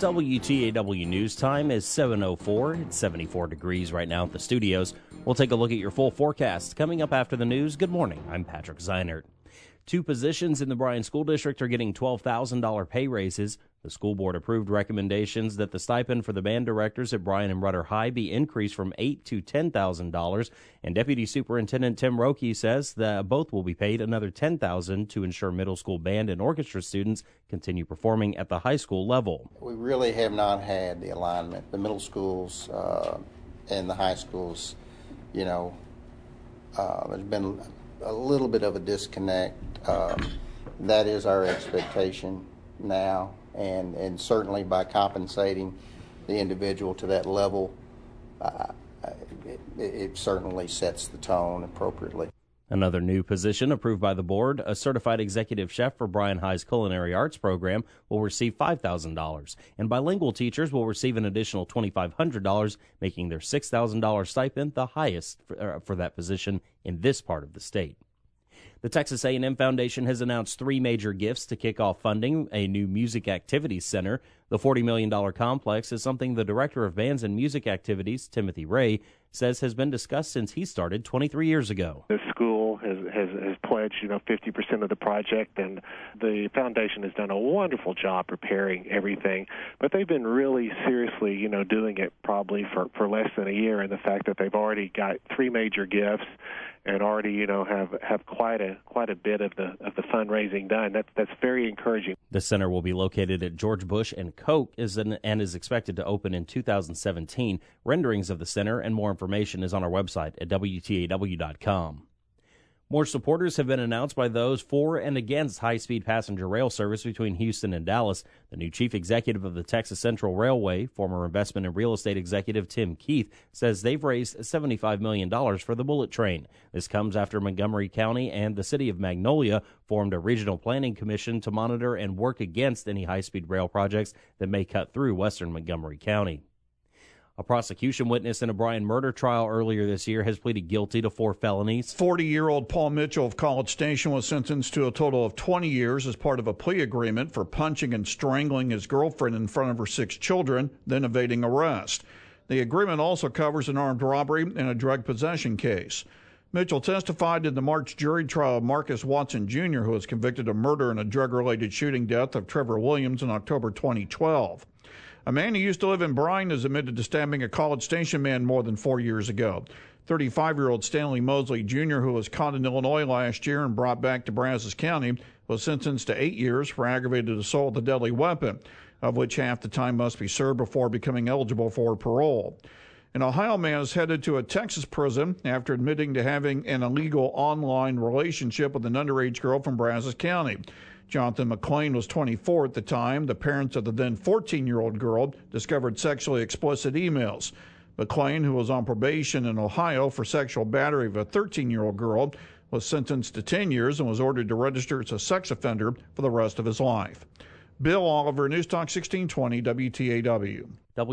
WTAW News Time is 7:04. It's 74 degrees right now at the studios. We'll take a look at your full forecast coming up after the news. Good morning. I'm Patrick Zeinert. 2 positions in the Bryan School District are getting $12,000 pay raises. The school board approved recommendations that the stipend for the band directors at Bryan and Rudder High be increased from $8,000 to $10,000. And Deputy Superintendent Tim Roque says that both will be paid another $10,000 to ensure middle school band and orchestra students continue performing at the high school level. We really have not had the alignment. The middle schools and the high schools, there's been a little bit of a disconnect. That is our expectation now, and certainly by compensating the individual to that level, it certainly sets the tone appropriately. Another new position approved by the board, a certified executive chef for Bryan High's Culinary Arts program, will receive $5,000, and bilingual teachers will receive an additional $2,500, making their $6,000 stipend the highest for that position in this part of the state. The Texas A&M Foundation has announced 3 major gifts to kick off funding a new music activities center. The $40 million complex is something the Director of Bands and Music Activities, Timothy Ray, says has been discussed since he started 23 years ago. The school has pledged, 50% of the project, and the foundation has done a wonderful job preparing everything. But they've been really seriously, doing it probably for less than a year, and the fact that they've already got 3 major gifts and already, have quite a bit of the fundraising done. That's very encouraging. The center will be located at George Bush and Koch and is expected to open in 2017. Renderings of the center and more information is on our website at WTAW.com. More supporters have been announced by those for and against high-speed passenger rail service between Houston and Dallas. The new chief executive of the Texas Central Railway, former investment and real estate executive Tim Keith, says they've raised $75 million for the bullet train. This comes after Montgomery County and the city of Magnolia formed a regional planning commission to monitor and work against any high-speed rail projects that may cut through western Montgomery County. A prosecution witness in a Bryan murder trial earlier this year has pleaded guilty to 4 felonies. 40-year-old Paul Mitchell of College Station was sentenced to a total of 20 years as part of a plea agreement for punching and strangling his girlfriend in front of her 6 children, then evading arrest. The agreement also covers an armed robbery and a drug possession case. Mitchell testified in the March jury trial of Marcus Watson Jr., who was convicted of murder in a drug-related shooting death of Trevor Williams in October 2012. A man who used to live in Bryan is admitted to stabbing a College Station man more than 4 years ago. 35-year-old Stanley Mosley Jr., who was caught in Illinois last year and brought back to Brazos County, was sentenced to 8 years for aggravated assault with a deadly weapon, of which half the time must be served before becoming eligible for parole. An Ohio man is headed to a Texas prison after admitting to having an illegal online relationship with an underage girl from Brazos County. Jonathan McClain was 24 at the time. The parents of the then 14-year-old girl discovered sexually explicit emails. McClain, who was on probation in Ohio for sexual battery of a 13-year-old girl, was sentenced to 10 years and was ordered to register as a sex offender for the rest of his life. Bill Oliver, News Talk 1620, WTAW.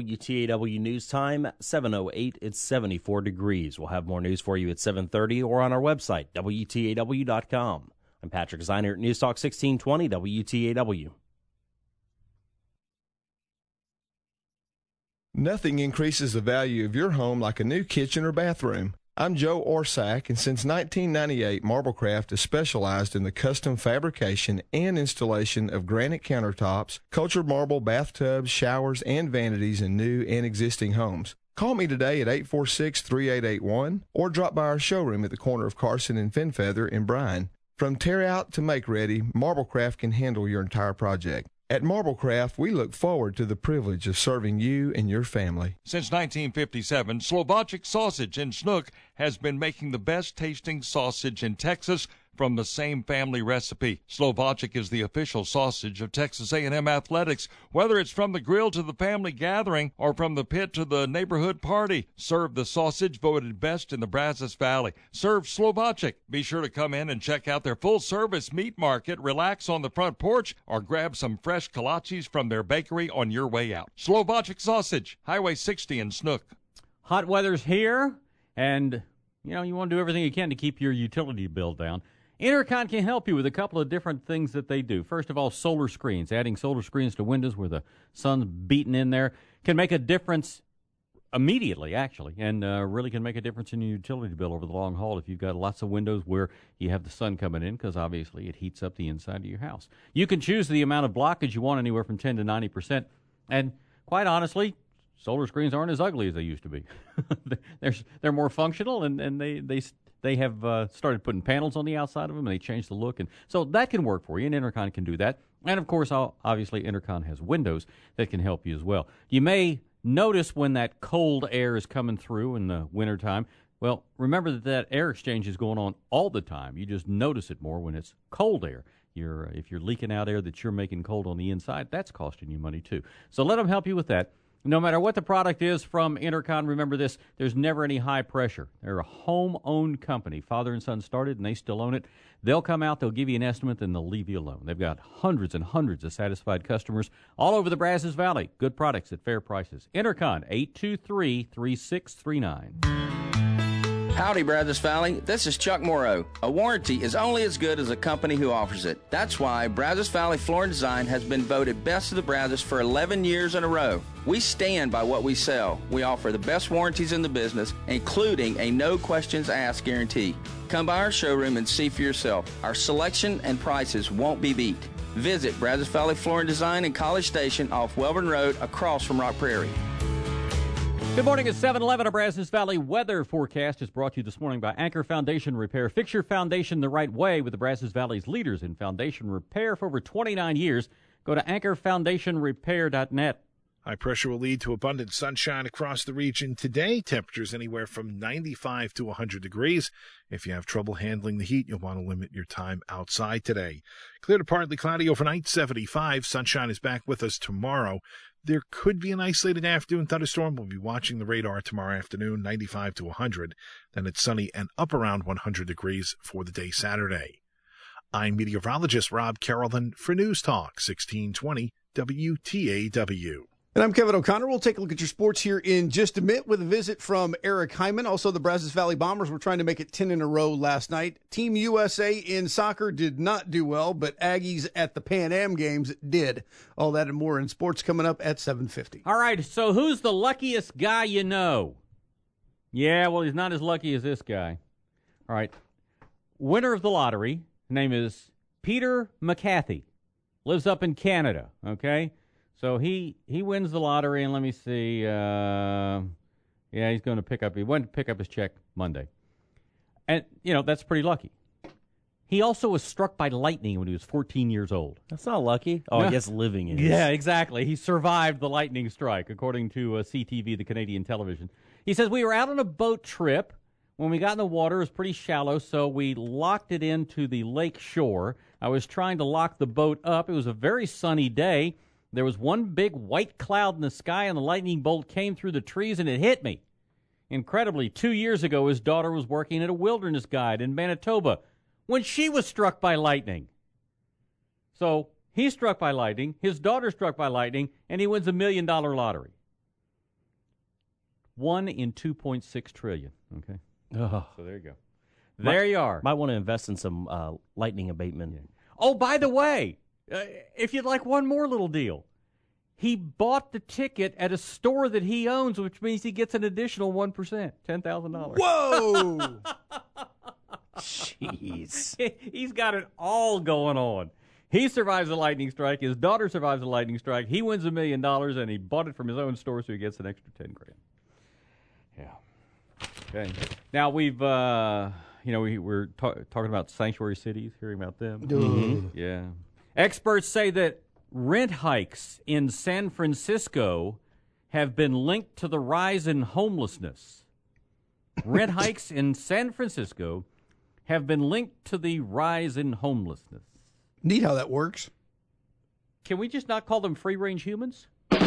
WTAW News Time, 7:08. It's 74 degrees. We'll have more news for you at 7:30 or on our website, WTAW.com. I'm Patrick Zeinert, News Talk 1620, WTAW. Nothing increases the value of your home like a new kitchen or bathroom. I'm Joe Orsack, and since 1998, Marblecraft has specialized in the custom fabrication and installation of granite countertops, cultured marble bathtubs, showers, and vanities in new and existing homes. Call me today at 846-3881 or drop by our showroom at the corner of Carson and Fenfeather in Bryan. From tear out to make ready, Marblecraft can handle your entire project. At Marblecraft, we look forward to the privilege of serving you and your family. Since 1957, Slovacek Sausage in Snook has been making the best tasting sausage in Texas from the same family recipe. Slovacek is the official sausage of Texas A&M Athletics. Whether it's from the grill to the family gathering or from the pit to the neighborhood party, serve the sausage voted best in the Brazos Valley. Serve Slovacek. Be sure to come in and check out their full-service meat market, relax on the front porch, or grab some fresh kolaches from their bakery on your way out. Slovacek Sausage, Highway 60 in Snook. Hot weather's here, and you want to do everything you can to keep your utility bill down. Intercon can help you with a couple of different things that they do. First of all, solar screens. Adding solar screens to windows where the sun's beating in there can make a difference immediately, actually, and really can make a difference in your utility bill over the long haul if you've got lots of windows where you have the sun coming in, because obviously it heats up the inside of your house. You can choose the amount of blockage you want, anywhere from 10 to 90%, and quite honestly, solar screens aren't as ugly as they used to be. They're more functional, and they have started putting panels on the outside of them, and they changed the look. And so that can work for you, and Intercon can do that. And, of course, obviously, Intercon has windows that can help you as well. You may notice when that cold air is coming through in the wintertime. Well, remember that air exchange is going on all the time. You just notice it more when it's cold air. If you're leaking out air that you're making cold on the inside, that's costing you money too. So let them help you with that. No matter what the product is from Intercon, remember this, there's never any high pressure. They're a home-owned company. Father and son started, and they still own it. They'll come out, they'll give you an estimate, then they'll leave you alone. They've got hundreds and hundreds of satisfied customers all over the Brazos Valley. Good products at fair prices. Intercon, 823-3639. Howdy, Brazos Valley. This is Chuck Morrow. A warranty is only as good as a company who offers it. That's why Brazos Valley Floor and Design has been voted Best of the Brazos for 11 years in a row. We stand by what we sell. We offer the best warranties in the business, including a no questions asked guarantee. Come by our showroom and see for yourself. Our selection and prices won't be beat. Visit Brazos Valley Floor and Design in College Station off Welborn Road across from Rock Prairie. Good morning. It's 7:11. A Brazos Valley weather forecast is brought to you this morning by Anchor Foundation Repair. Fix your foundation the right way with the Brazos Valley's leaders in foundation repair for over 29 years. Go to anchorfoundationrepair.net. High pressure will lead to abundant sunshine across the region today. Temperatures anywhere from 95 to 100 degrees. If you have trouble handling the heat, you'll want to limit your time outside today. Clear to partly cloudy overnight, 75. Sunshine is back with us tomorrow. There could be an isolated afternoon thunderstorm. We'll be watching the radar tomorrow afternoon, 95 to 100. Then it's sunny and up around 100 degrees for the day Saturday. I'm meteorologist Rob Carrollton for News Talk 1620 WTAW. And I'm Kevin O'Connor. We'll take a look at your sports here in just a minute with a visit from Eric Hyman. Also, the Brazos Valley Bombers were trying to make it 10 in a row last night. Team USA in soccer did not do well, but Aggies at the Pan Am Games did. All that and more in sports coming up at 7:50. All right, so who's the luckiest guy you know? Yeah, well, he's not as lucky as this guy. All right, winner of the lottery, name is Peter McCarthy. Lives up in Canada, okay? So he wins the lottery, and let me see. He's going to he went to pick up his check Monday. And, that's pretty lucky. He also was struck by lightning when he was 14 years old. That's not lucky. Oh, I guess living is. Yeah, exactly. He survived the lightning strike, according to CTV, the Canadian television. He says, we were out on a boat trip. When we got in the water, it was pretty shallow, so we locked it into the lake shore. I was trying to lock the boat up. It was a very sunny day. There was one big white cloud in the sky, and the lightning bolt came through the trees, and it hit me. Incredibly, 2 years ago, his daughter was working at a wilderness guide in Manitoba when she was struck by lightning. So he's struck by lightning, his daughter's struck by lightning, and he wins $1 million lottery. 1 in 2.6 trillion, okay? Oh. So there you go. There you are. Might want to invest in some lightning abatement. Yeah. Oh, by the way, if you'd like one more little deal, he bought the ticket at a store that he owns, which means he gets an additional 1%, $10,000. Whoa! Jeez. He's got it all going on. He survives a lightning strike. His daughter survives a lightning strike. He wins $1 million, and he bought it from his own store, so he gets an extra $10,000. Yeah. Okay. Now we're talking about sanctuary cities, hearing about them. Mm-hmm. Yeah. Experts say that rent hikes in San Francisco have been linked to the rise in homelessness. Rent hikes in San Francisco have been linked to the rise in homelessness. Neat how that works. Can we just not call them free-range humans?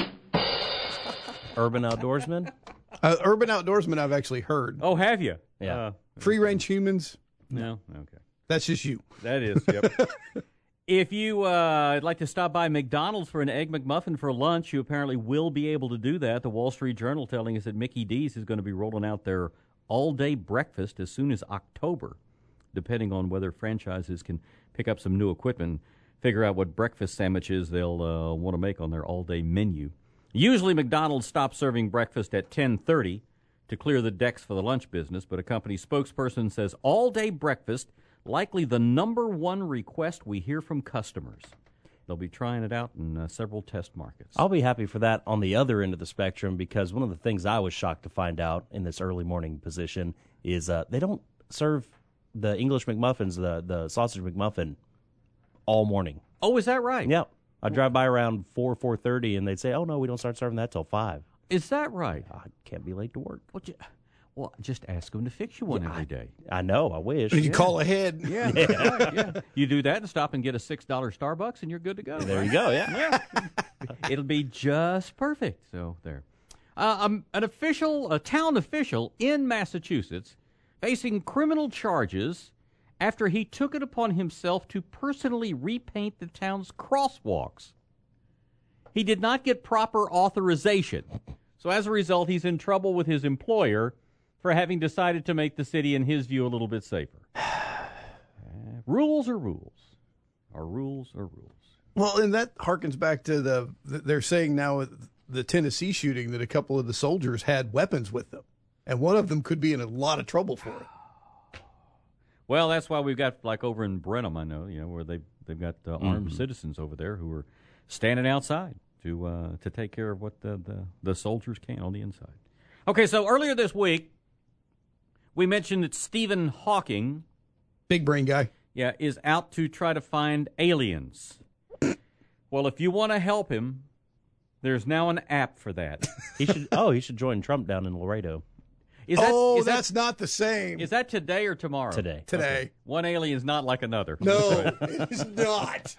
Urban outdoorsmen? Urban outdoorsmen I've actually heard. Oh, have you? Yeah. Free-range humans? No? Okay. That's just you. That is, yep. If you'd like to stop by McDonald's for an Egg McMuffin for lunch, you apparently will be able to do that. The Wall Street Journal telling us that Mickey D's is going to be rolling out their all-day breakfast as soon as October. depending on whether franchises can pick up some new equipment, figure out what breakfast sandwiches they'll want to make on their all-day menu. Usually McDonald's stops serving breakfast at 10:30 to clear the decks for the lunch business, but a company spokesperson says all-day breakfast likely the number one request we hear from customers. They'll be trying it out in several test markets. I'll be happy for that on the other end of the spectrum, because one of the things I was shocked to find out in this early morning position is they don't serve the English McMuffins, the sausage McMuffin, all morning. Oh, is that right? Yeah. I drive by around 4:30, and they'd say, oh, no, we don't start serving that till 5. Is that right? I can't be late to work. Well, just ask them to fix you one every day. I know. I wish. You call ahead. Yeah. Yeah. You do that and stop and get a $6 Starbucks, and you're good to go. There you go, yeah. It'll be just perfect. So there. A town official in Massachusetts facing criminal charges after he took it upon himself to personally repaint the town's crosswalks. He did not get proper authorization. So as a result, he's in trouble with his employer for having decided to make the city, in his view, a little bit safer. Rules are rules. Our rules are rules. Well, and that harkens back to they're saying now with the Tennessee shooting that a couple of the soldiers had weapons with them, and one of them could be in a lot of trouble for it. Well, that's why we've got, like over in Brenham, I know, where they've got armed citizens over there who are standing outside to take care of what the soldiers can on the inside. Okay, so earlier this week, we mentioned that Stephen Hawking, big brain guy, is out to try to find aliens. Well, if you want to help him, there's now an app for that. He should join Trump down in Laredo. That's not the same. Is that today or tomorrow? Today. Okay. One alien's not like another. No, it is not.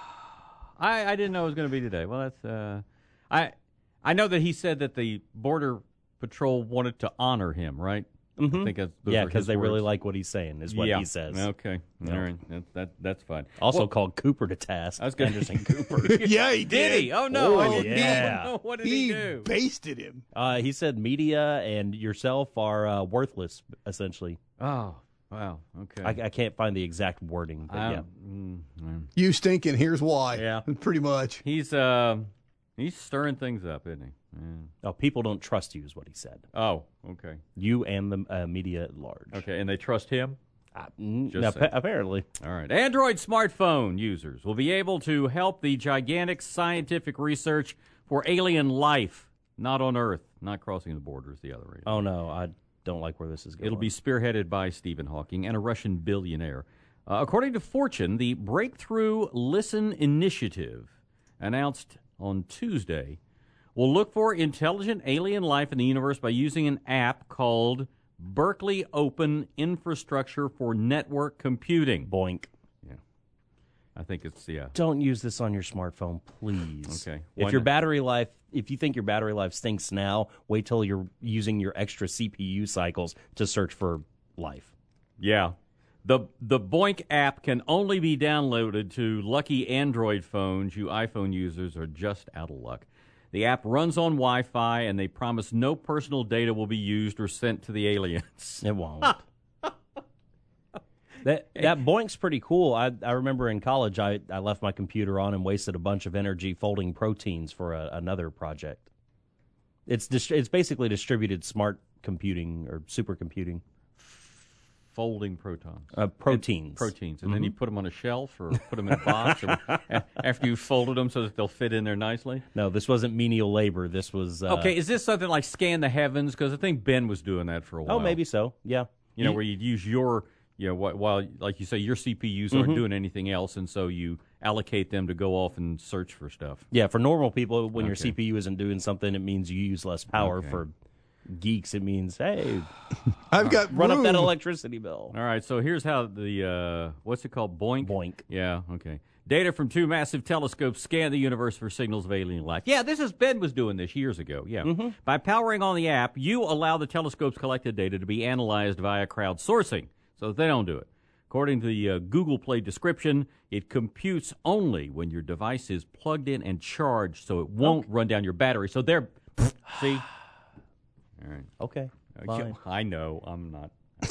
I didn't know it was going to be today. Well, that's I know that he said that the Border Patrol wanted to honor him, right? Mm-hmm. I think because they really like what he's saying, is what he says. Okay, all right, that's fine. Also called Cooper to task. I was going Anderson Cooper. Yeah, he did he? Oh no! Yeah. What did he do? He basted him. He said media and yourself are worthless, essentially. Oh. Wow. Okay. I can't find the exact wording, but yeah. You stink, and here's why. Yeah. Pretty much. He's stirring things up, isn't he? Yeah. No, people don't trust you, is what he said. Oh, okay. You and the media at large. Okay, and they trust him? Apparently. All right. Android smartphone users will be able to help the gigantic scientific research for alien life, not on Earth, not crossing the borders the other way. Oh, no, I don't like where this is going. It'll be spearheaded by Stephen Hawking and a Russian billionaire. According to Fortune, the Breakthrough Listen Initiative, announced on Tuesday, will look for intelligent alien life in the universe by using an app called Berkeley Open Infrastructure for Network Computing. Boink. Yeah. I think it's, Don't use this on your smartphone, please. Okay. If you think your battery life stinks now, wait till you're using your extra CPU cycles to search for life. Yeah. The Boink app can only be downloaded to lucky Android phones. You iPhone users are just out of luck. The app runs on Wi-Fi, and they promise no personal data will be used or sent to the aliens. It won't. That Boink's pretty cool. I remember in college I left my computer on and wasted a bunch of energy folding proteins for another project. It's basically distributed smart computing or supercomputing. Folding protons. Proteins. And then you put them on a shelf or put them in a box after you folded them so that they'll fit in there nicely? No, this wasn't menial labor. This was... Okay, is this something like Scan the Heavens? Because I think Ben was doing that for a while. Oh, maybe so, yeah. Where you'd use your... while, like you say, your CPUs aren't doing anything else, and so you allocate them to go off and search for stuff. Yeah, for normal people, when your CPU isn't doing something, it means you use less power. Okay. For geeks, it means, hey, I've got run up that electricity bill. All right, so here's how the, what's it called, Boink? Boink. Yeah, okay. Data from 2 massive telescopes scan the universe for signals of alien life. Yeah, Ben was doing this years ago, yeah. Mm-hmm. By powering on the app, you allow the telescope's collected data to be analyzed via crowdsourcing, so that they don't do it. According to the Google Play description, it computes only when your device is plugged in and charged, so it won't run down your battery. So see? All right. Okay. I know. I'm not.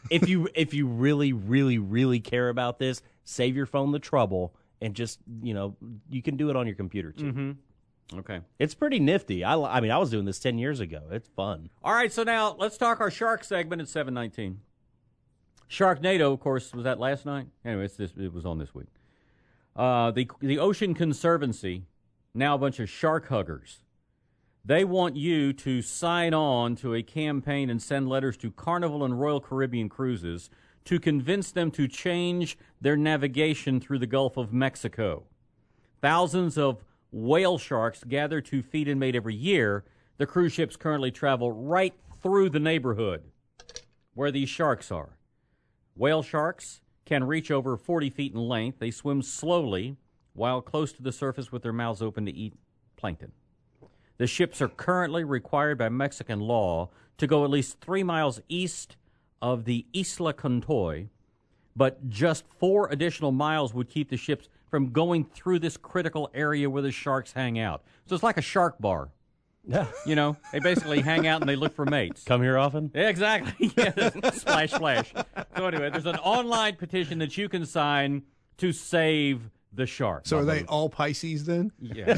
if you really, really, really care about this, save your phone the trouble and just, you can do it on your computer too. Mm-hmm. Okay. It's pretty nifty. I was doing this 10 years ago. It's fun. All right, so now let's talk our shark segment at 7:19. Sharknado, of course, was that last night? Anyway, it was on this week. The Ocean Conservancy, now a bunch of shark huggers. They want you to sign on to a campaign and send letters to Carnival and Royal Caribbean Cruises to convince them to change their navigation through the Gulf of Mexico. Thousands of whale sharks gather to feed and mate every year. The cruise ships currently travel right through the neighborhood where these sharks are. Whale sharks can reach over 40 feet in length. They swim slowly while close to the surface with their mouths open to eat plankton. The ships are currently required by Mexican law to go at least 3 miles east of the Isla Contoy, but just 4 additional miles would keep the ships from going through this critical area where the sharks hang out. So it's like a shark bar. Yeah. They basically hang out and they look for mates. Come here often? Yeah, exactly. Yeah, splash, splash. So anyway, there's an online petition that you can sign to save the shark. So are they all Pisces then? Yeah.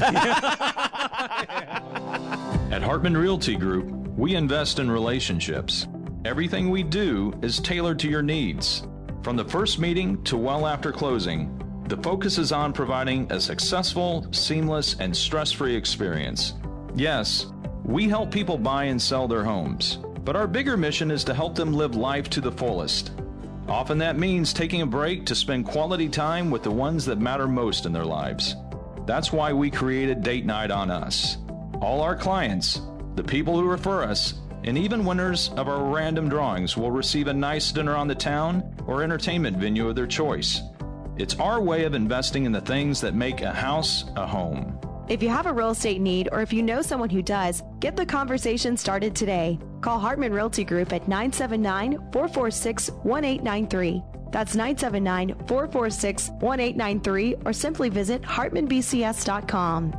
At Hartman Realty Group, we invest in relationships. Everything we do is tailored to your needs. From the first meeting to well after closing, the focus is on providing a successful, seamless, and stress-free experience. Yes, we help people buy and sell their homes, but our bigger mission is to help them live life to the fullest. Often that means taking a break to spend quality time with the ones that matter most in their lives. That's why we created Date Night on Us. All our clients, the people who refer us, and even winners of our random drawings will receive a nice dinner on the town or entertainment venue of their choice. It's our way of investing in the things that make a house a home. If you have a real estate need or if you know someone who does, get the conversation started today. Call Hartman Realty Group at 979-446-1893. That's 979-446-1893 or simply visit hartmanbcs.com.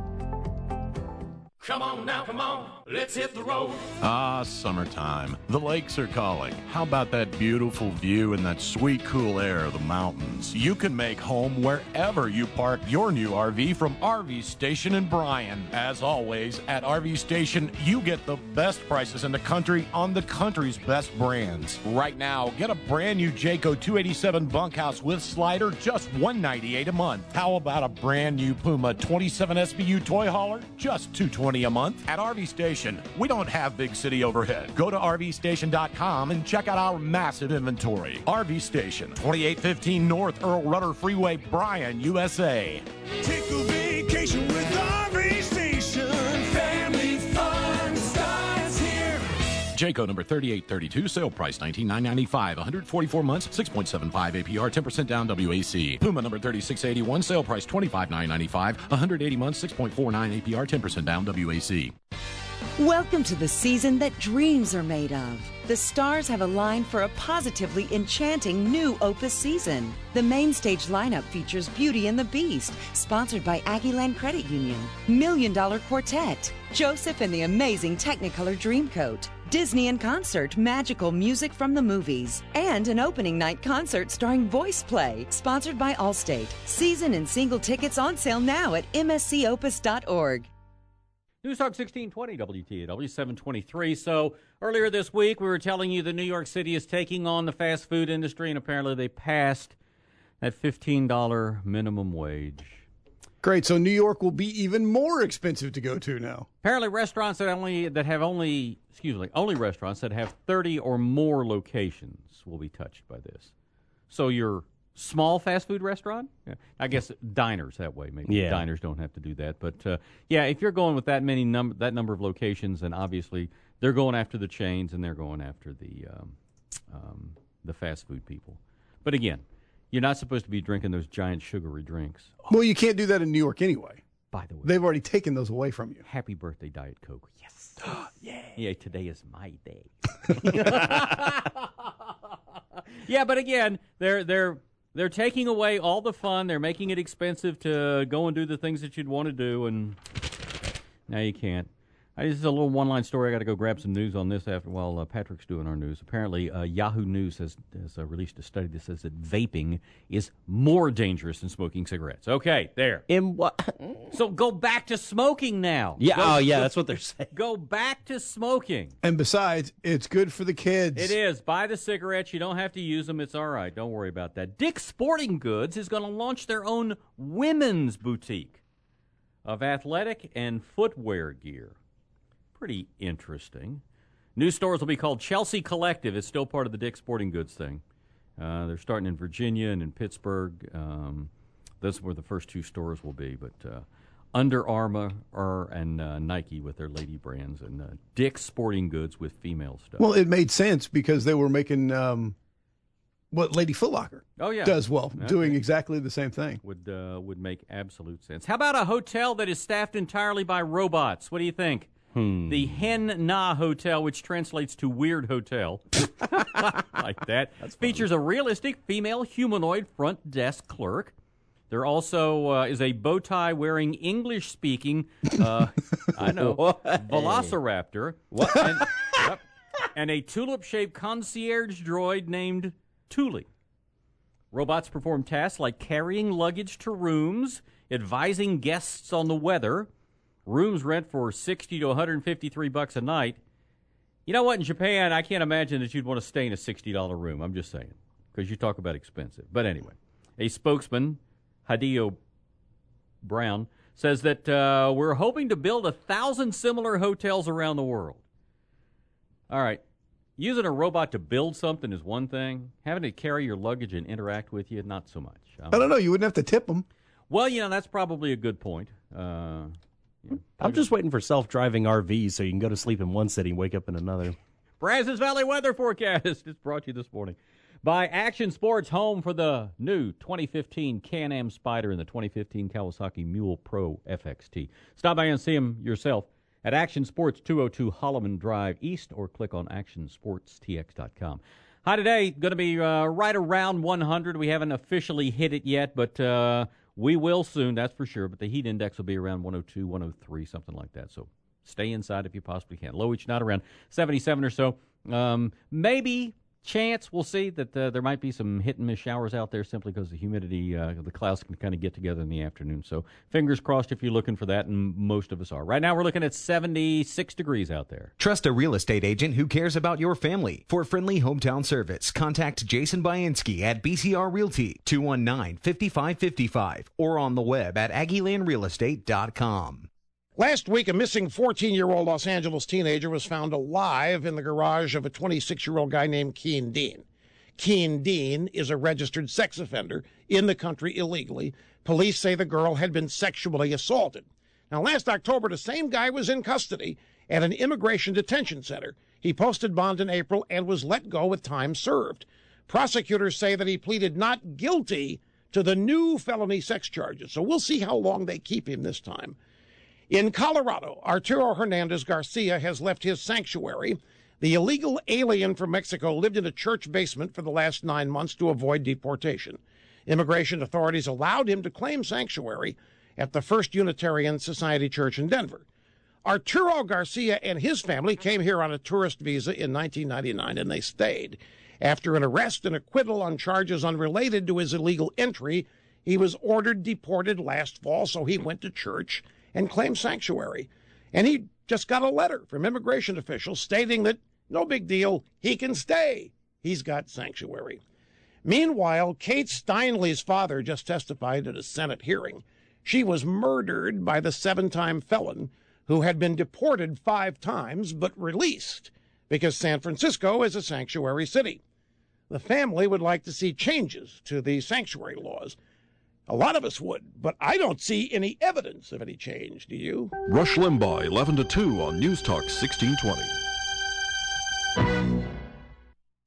Come on now, come on, let's hit the road. Ah, summertime. The lakes are calling. How about that beautiful view and that sweet, cool air of the mountains? You can make home wherever you park your new RV from RV Station in Bryan. As always, at RV Station, you get the best prices in the country on the country's best brands. Right now, get a brand new Jayco 287 bunkhouse with slider, just $198 a month. How about a brand new Puma 27 SBU toy hauler? Just $220 a month. At RV Station, we don't have big city overhead. Go to RVStation.com and check out our massive inventory. RV Station, 2815 North Earl Rudder Freeway, Bryan, USA. Take a vacation with RV Station. Family fun starts here. Jayco number 3832, sale price $19,995, 144 months, 6.75 APR, 10% down WAC. Puma number 3681, sale price $25,995, 180 months, 6.49 APR, 10% down WAC. Welcome to the season that dreams are made of. The stars have aligned for a positively enchanting new Opus season. The main stage lineup features Beauty and the Beast, sponsored by Aggieland Credit Union, $1 Million Quartet, Joseph and the Amazing Technicolor Dreamcoat, Disney in Concert, magical music from the movies, and an opening night concert starring Voice Play, sponsored by Allstate. Season and single tickets on sale now at mscopus.org. News Talk 1620 WTAW 723. So earlier this week, we were telling you that New York City is taking on the fast food industry, and apparently they passed that $15 minimum wage. Great. So New York will be even more expensive to go to now. Apparently, restaurants that only restaurants that have 30 or more locations will be touched by this. So your small fast food restaurant, I guess diners that way. Maybe diners don't have to do that, but if you're going with that number of locations, then obviously they're going after the chains and they're going after the fast food people. But again, you're not supposed to be drinking those giant sugary drinks. Well, you can't do that in New York anyway. By the way, they've already taken those away from you. Happy birthday, Diet Coke. Yes. Yeah, today is my day. Yeah, but again, they're taking away all the fun. They're making it expensive to go and do the things that you'd want to do, and now you can't. This is a little one-line story. I got to go grab some news on this while Patrick's doing our news. Apparently, Yahoo News has released a study that says that vaping is more dangerous than smoking cigarettes. Okay, there. In what? So go back to smoking now. Yeah, that's what they're saying. Go back to smoking. And besides, it's good for the kids. It is. Buy the cigarettes. You don't have to use them. It's all right. Don't worry about that. Dick's Sporting Goods is going to launch their own women's boutique of athletic and footwear gear. Pretty interesting. New stores will be called Chelsea Collective. It's still part of the Dick's Sporting Goods thing. They're starting in Virginia and in Pittsburgh. Those are where the first 2 stores will be. But Under Armour and Nike with their lady brands, and Dick's Sporting Goods with female stuff. Well, it made sense because they were making what Lady Foot Locker does well, doing exactly the same thing. Would make absolute sense. How about a hotel that is staffed entirely by robots? What do you think? The Hen Na Hotel, which translates to Weird Hotel, like that, features a realistic female humanoid front desk clerk. There also is a bow tie wearing English speaking, Velociraptor, and a tulip shaped concierge droid named Thule. Robots perform tasks like carrying luggage to rooms, advising guests on the weather. Rooms rent for $60 to $153 a night. You know what? In Japan, I can't imagine that you'd want to stay in a $60 room. I'm just saying, because you talk about expensive. But anyway, a spokesman, Hideo Brown, says that we're hoping to build 1,000 similar hotels around the world. All right. Using a robot to build something is one thing. Having it carry your luggage and interact with you, not so much. I don't know. You wouldn't have to tip them. Well, that's probably a good point. I'm just waiting for self-driving RVs so you can go to sleep in one city and wake up in another. Brazos Valley weather forecast is brought to you this morning by Action Sports, home for the new 2015 Can-Am Spyder and the 2015 Kawasaki Mule Pro FXT. Stop by and see them yourself at Action Sports, 202 Holloman Drive East, or click on actionsportstx.com. High today, going to be right around 100. We haven't officially hit it yet, but we will soon, that's for sure. But the heat index will be around 102, 103, something like that. So stay inside if you possibly can. Low each night around 77 or so. Maybe chance, we'll see, that there might be some hit-and-miss showers out there simply because the humidity, the clouds can kind of get together in the afternoon. So fingers crossed if you're looking for that, and most of us are. Right now we're looking at 76 degrees out there. Trust a real estate agent who cares about your family. For friendly hometown service, contact Jason Bainski at BCR Realty, 219-5555, or on the web at AggielandRealEstate.com. Last week, a missing 14-year-old Los Angeles teenager was found alive in the garage of a 26-year-old guy named Keen Dean. Keen Dean is a registered sex offender in the country illegally. Police say the girl had been sexually assaulted. Now, last October, the same guy was in custody at an immigration detention center. He posted bond in April and was let go with time served. Prosecutors say that he pleaded not guilty to the new felony sex charges, so we'll see how long they keep him this time. In Colorado, Arturo Hernandez Garcia has left his sanctuary. The illegal alien from Mexico lived in a church basement for the last 9 months to avoid deportation. Immigration authorities allowed him to claim sanctuary at the First Unitarian Society Church in Denver. Arturo Garcia and his family came here on a tourist visa in 1999, and they stayed. After an arrest and acquittal on charges unrelated to his illegal entry, he was ordered deported last fall, so he went to church and claimed sanctuary. And he just got a letter from immigration officials stating that no big deal, he can stay. He's got sanctuary. Meanwhile, Kate Steinley's father just testified at a Senate hearing. She was murdered by the 7-time felon who had been deported 5 times but released because San Francisco is a sanctuary city. The family would like to see changes to the sanctuary laws. A lot of us would, but I don't see any evidence of any change, do you? Rush Limbaugh, 11 to 2 on News Talk 1620.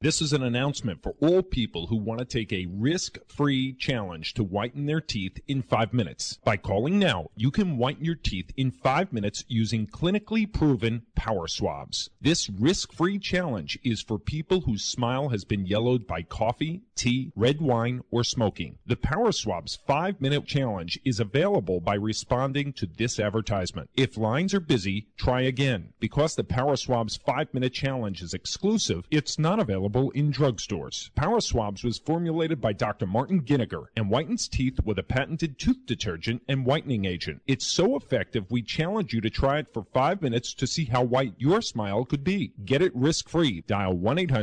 This is an announcement for all people who want to take a risk-free challenge to whiten their teeth in 5 minutes. By calling now, you can whiten your teeth in 5 minutes using clinically proven power swabs. This risk-free challenge is for people whose smile has been yellowed by coffee, tea, red wine, or smoking. The Power Swabs 5-minute challenge is available by responding to this advertisement. If lines are busy, try again. Because the Power Swabs 5-minute challenge is exclusive, it's not available in drugstores. Power Swabs was formulated by Dr. Martin Ginniger and whitens teeth with a patented tooth detergent and whitening agent. It's so effective, we challenge you to try it for 5 minutes to see how white your smile could be. Get it risk-free. Dial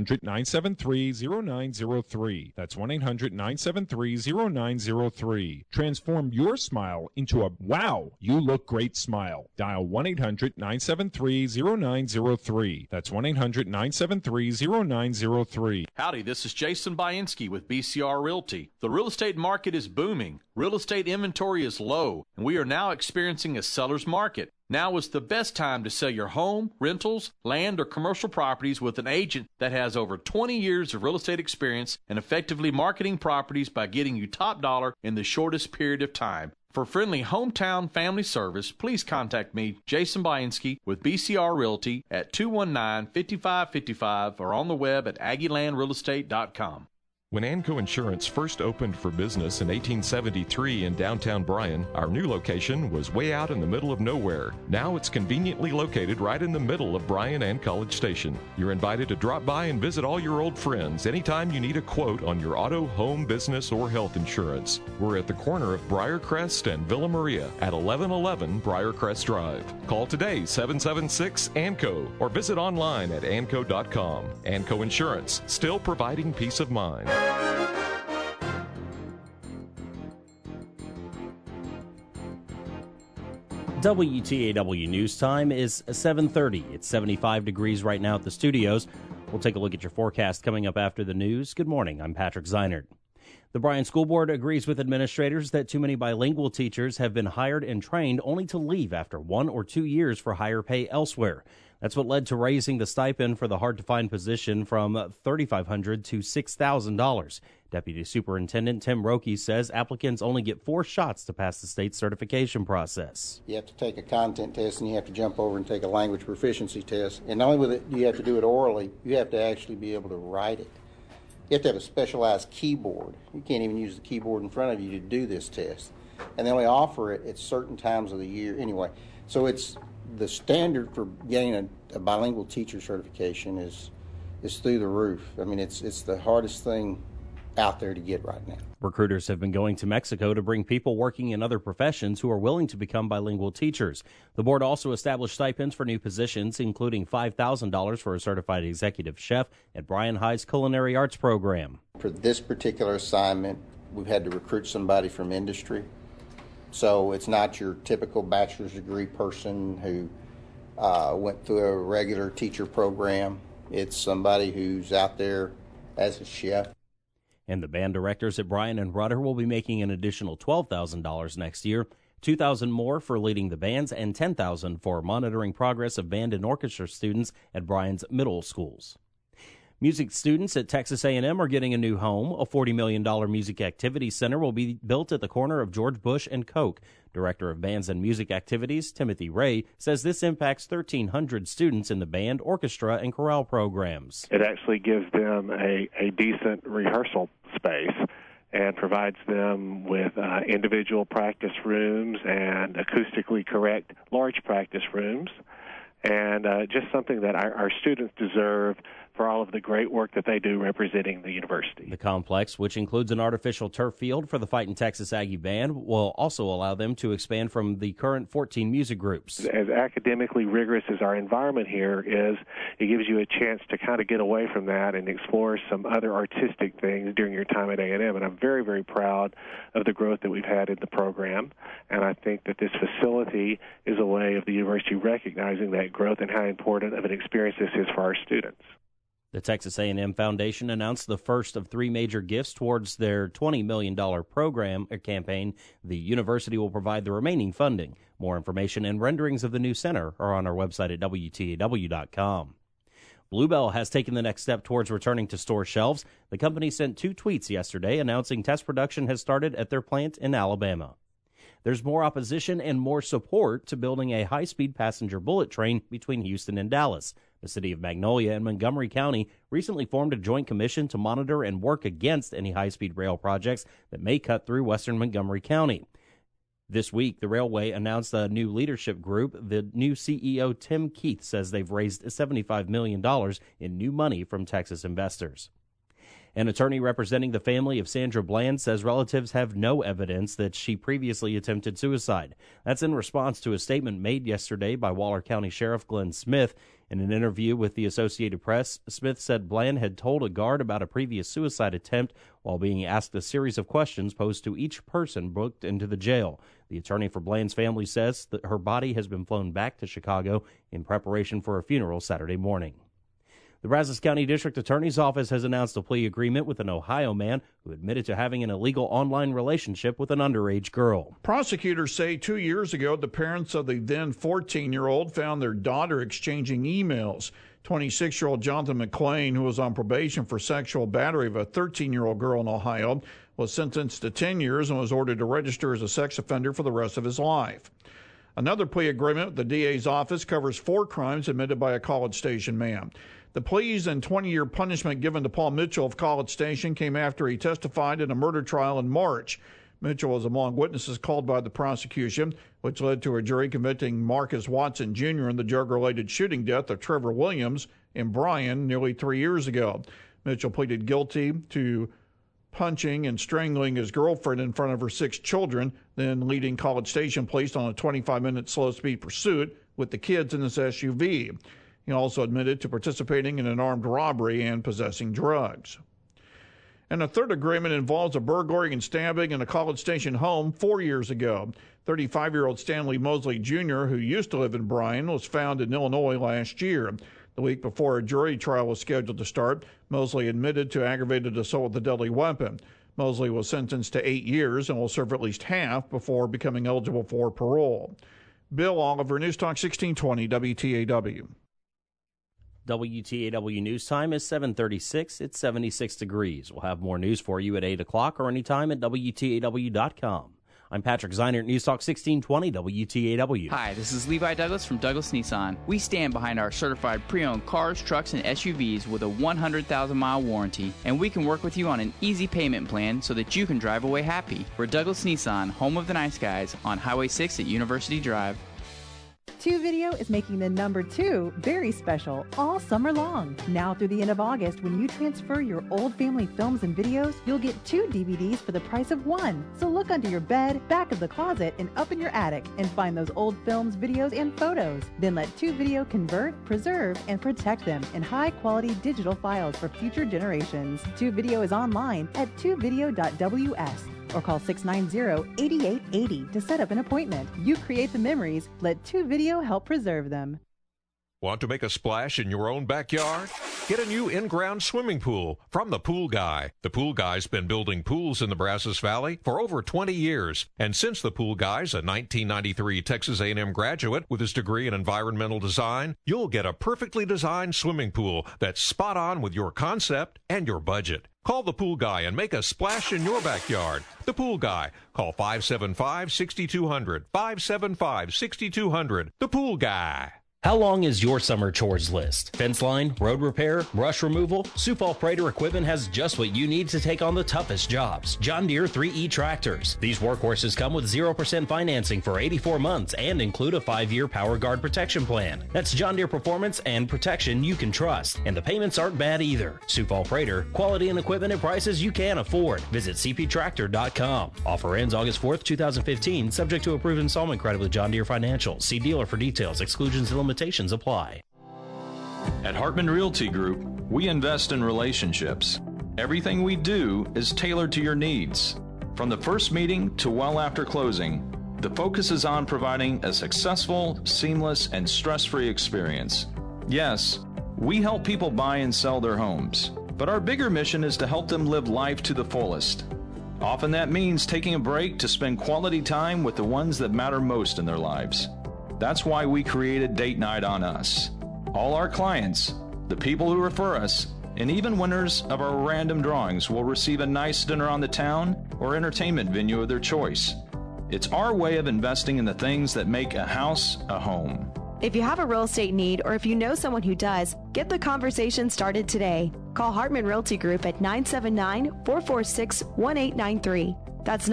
1-800-973-0903. That's 1-800-973-0903. Transform your smile into a wow, you look great smile. Dial 1-800-973-0903. That's 1-800-973-0903. Howdy, this is Jason Bainski with BCR Realty. The real estate market is booming. Real estate inventory is low, and we are now experiencing a seller's market. Now is the best time to sell your home, rentals, land, or commercial properties with an agent that has over 20 years of real estate experience and effectively marketing properties by getting you top dollar in the shortest period of time. For friendly hometown family service, please contact me, Jason Bainski, with BCR Realty at 219-5555 or on the web at AggieLandRealEstate.com. When Anco Insurance first opened for business in 1873 in downtown Bryan, our new location was way out in the middle of nowhere. Now it's conveniently located right in the middle of Bryan and College Station. You're invited to drop by and visit all your old friends anytime you need a quote on your auto, home, business, or health insurance. We're at the corner of Briarcrest and Villa Maria at 1111 Briarcrest Drive. Call today, 776-ANCO, or visit online at anco.com. Anco Insurance, still providing peace of mind. WTAW News Time is 7:30. It's 75 degrees right now at the studios. We'll take a look at your forecast coming up after the news. Good morning. I'm Patrick Zeinert. The Bryan School Board agrees with administrators that too many bilingual teachers have been hired and trained only to leave after 1 or 2 years for higher pay elsewhere. That's what led to raising the stipend for the hard-to-find position from $3,500 to $6,000. Deputy Superintendent Tim Roque says applicants only get 4 shots to pass the state certification process. You have to take a content test, and you have to jump over and take a language proficiency test. And not only with it, you have to do it orally, you have to actually be able to write it. You have to have a specialized keyboard. You can't even use the keyboard in front of you to do this test. And they only offer it at certain times of the year anyway. So it's the standard for getting a bilingual teacher certification is through the roof. I mean, it's the hardest thing out there to get right now. Recruiters have been going to Mexico to bring people working in other professions who are willing to become bilingual teachers. The board also established stipends for new positions, including $5,000 for a certified executive chef at Bryan High's Culinary Arts program. For this particular assignment, we've had to recruit somebody from industry. So it's not your typical bachelor's degree person who went through a regular teacher program. It's somebody who's out there as a chef. And the band directors at Bryan and Rudder will be making an additional $12,000 next year, $2,000 more for leading the bands, and $10,000 for monitoring progress of band and orchestra students at Bryan's middle schools. Music students at Texas A&M are getting a new home. A $40 million music activity center will be built at the corner of George Bush and Koch. Director of Bands and Music Activities, Timothy Ray, says this impacts 1,300 students in the band, orchestra, and chorale programs. It actually gives them a decent rehearsal space and provides them with individual practice rooms and acoustically correct large practice rooms, and just something that our students deserve for all of the great work that they do representing the university. The complex, which includes an artificial turf field for the Fightin' Texas Aggie Band, will also allow them to expand from the current 14 music groups. As academically rigorous as our environment here is, it gives you a chance to kind of get away from that and explore some other artistic things during your time at A&M. And I'm very, very proud of the growth that we've had in the program. And I think that this facility is a way of the university recognizing that growth and how important of an experience this is for our students. The Texas A&M Foundation announced the first of 3 major gifts towards their $20 million program or campaign. The university will provide the remaining funding. More information and renderings of the new center are on our website at WTAW.com. Bluebell has taken the next step towards returning to store shelves. The company sent 2 tweets yesterday announcing test production has started at their plant in Alabama. There's more opposition and more support to building a high-speed passenger bullet train between Houston and Dallas. The city of Magnolia and Montgomery County recently formed a joint commission to monitor and work against any high-speed rail projects that may cut through western Montgomery County. This week, the railway announced a new leadership group. The new CEO, Tim Keith, says they've raised $75 million in new money from Texas investors. An attorney representing the family of Sandra Bland says relatives have no evidence that she previously attempted suicide. That's in response to a statement made yesterday by Waller County Sheriff Glenn Smith. In an interview with the Associated Press, Smith said Bland had told a guard about a previous suicide attempt while being asked a series of questions posed to each person booked into the jail. The attorney for Bland's family says that her body has been flown back to Chicago in preparation for a funeral Saturday morning. The Brazos County District Attorney's Office has announced a plea agreement with an Ohio man who admitted to having an illegal online relationship with an underage girl. Prosecutors say 2 years ago, the parents of the then 14-year-old found their daughter exchanging emails. 26-year-old Jonathan McClain, who was on probation for sexual battery of a 13-year-old girl in Ohio, was sentenced to 10 years and was ordered to register as a sex offender for the rest of his life. Another plea agreement with the DA's office covers 4 crimes admitted by a College Station man. The pleas and 20-year punishment given to Paul Mitchell of College Station came after he testified in a murder trial in March. Mitchell was among witnesses called by the prosecution, which led to a jury convicting Marcus Watson Jr. in the drug-related shooting death of Trevor Williams in Bryan nearly 3 years ago. Mitchell pleaded guilty to punching and strangling his girlfriend in front of her 6 children, then leading College Station police on a 25-minute slow-speed pursuit with the kids in his SUV. He also admitted to participating in an armed robbery and possessing drugs. And a third agreement involves a burglary and stabbing in a College Station home 4 years ago. 35-year-old Stanley Mosley Jr., who used to live in Bryan, was found in Illinois last year. The week before a jury trial was scheduled to start, Mosley admitted to aggravated assault with a deadly weapon. Mosley was sentenced to 8 years and will serve at least half before becoming eligible for parole. Bill Oliver, News Talk 1620 WTAW. WTAW News Time is 7:36. It's 76 degrees. We'll have more news for you at 8 o'clock or anytime at WTAW.com. I'm Patrick Zeinert, News Talk 1620 WTAW. Hi, this is Levi Douglas from Douglas Nissan. We stand behind our certified pre-owned cars, trucks, and SUVs with a 100,000-mile warranty, and we can work with you on an easy payment plan so that you can drive away happy. We're Douglas Nissan, home of the nice guys, on Highway 6 at University Drive. 2 Video is making the number 2 very special all summer long. Now through the end of August, when you transfer your old family films and videos, you'll get 2 DVDs for the price of 1. So look under your bed, back of the closet, and up in your attic and find those old films, videos, and photos. Then let 2 Video convert, preserve, and protect them in high-quality digital files for future generations. 2 Video is online at 2video.ws. or call 690-8880 to set up an appointment. You create the memories. Let 2 Video help preserve them. Want to make a splash in your own backyard? Get a new in-ground swimming pool from The Pool Guy. The Pool Guy's been building pools in the Brazos Valley for over 20 years. And since The Pool Guy's a 1993 Texas A&M graduate with his degree in environmental design, you'll get a perfectly designed swimming pool that's spot on with your concept and your budget. Call The Pool Guy and make a splash in your backyard. The Pool Guy. Call 575-6200. 575-6200. The Pool Guy. How long is your summer chores list? Fence line, road repair, brush removal? Sioux Falls Prater Equipment has just what you need to take on the toughest jobs. John Deere 3E tractors. These workhorses come with 0% financing for 84 months and include a 5-year Power Guard protection plan. That's John Deere performance and protection you can trust. And the payments aren't bad either. Sioux Falls Prater, quality and equipment at prices you can afford. Visit cptractor.com. Offer ends August 4th, 2015, subject to approved installment credit with John Deere Financial. See dealer for details. Exclusions and limitations apply. At Hartman Realty Group, we invest in relationships. Everything we do is tailored to your needs. From the first meeting to well after closing, the focus is on providing a successful, seamless, and stress-free experience. Yes, we help people buy and sell their homes, but our bigger mission is to help them live life to the fullest. Often that means taking a break to spend quality time with the ones that matter most in their lives. That's why we created Date Night on Us. All our clients, The people who refer us, and even winners of our random drawings, will receive a nice dinner on the town or entertainment venue of their choice. It's our way of investing in the things that make a house a home. If you have a real estate need or if you know someone who does, get the conversation started today. Call Hartman Realty Group at 979-446-1893. That's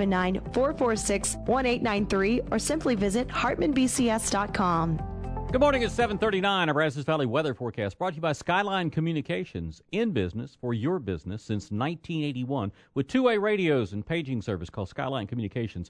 979-446-1893, or simply visit hartmanbcs.com. Good morning. It's 7:39. Our Brazos Valley weather forecast brought to you by Skyline Communications, in business for your business since 1981 with two-way radios and paging service. Call Skyline Communications,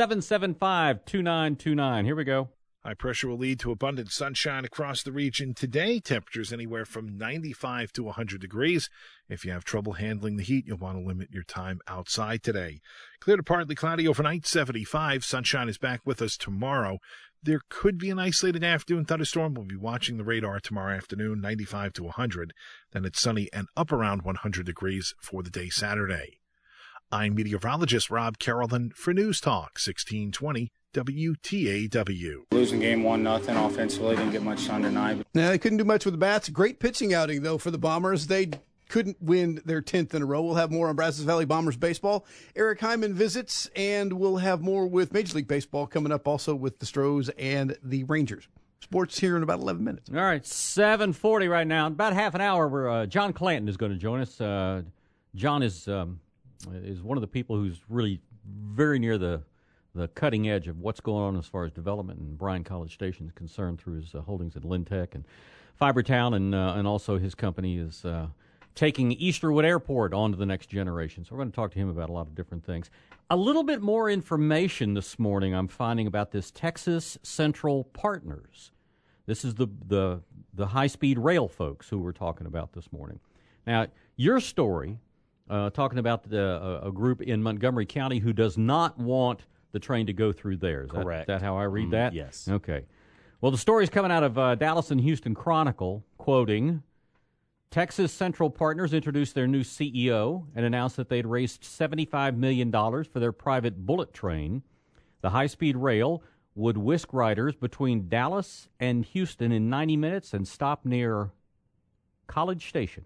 775-2929. Here we go. High pressure will lead to abundant sunshine across the region today. Temperatures anywhere from 95 to 100 degrees. If you have trouble handling the heat, you'll want to limit your time outside today. Clear to partly cloudy overnight, 75. Sunshine is back with us tomorrow. There could be an isolated afternoon thunderstorm. We'll be watching the radar tomorrow afternoon, 95 to 100. Then it's sunny and up around 100 degrees for the day Saturday. I'm meteorologist Rob Carrollton for News Talk 1620 WTAW. Losing game 1-0 offensively, didn't get much done tonight. Now, they couldn't do much with the bats. Great pitching outing, though, for the Bombers. They couldn't win their 10th in a row. We'll have more on Brazos Valley Bombers baseball. Eric Hyman visits, and we'll have more with Major League Baseball coming up, also with the Stros and the Rangers. Sports here in about 11 minutes. All right, 7:40 right now. In about half an hour, where John Clanton is going to join us. John is one of the people who's really very near the cutting edge of what's going on as far as development in Bryan College Station is concerned through his holdings at Lintech and Fibertown, and also his company is taking Easterwood Airport on to the next generation. So we're going to talk to him about a lot of different things. A little bit more information this morning I'm finding about this Texas Central Partners. This is the high-speed rail folks who we're talking about this morning. Now, your story, talking about a group in Montgomery County who does not want the train to go through there. Is correct? That how I read that? Yes. Okay. Well, the story is coming out of Dallas and Houston Chronicle, quoting, Texas Central Partners introduced their new CEO and announced that they'd raised $75 million for their private bullet train. The high-speed rail would whisk riders between Dallas and Houston in 90 minutes and stop near College Station.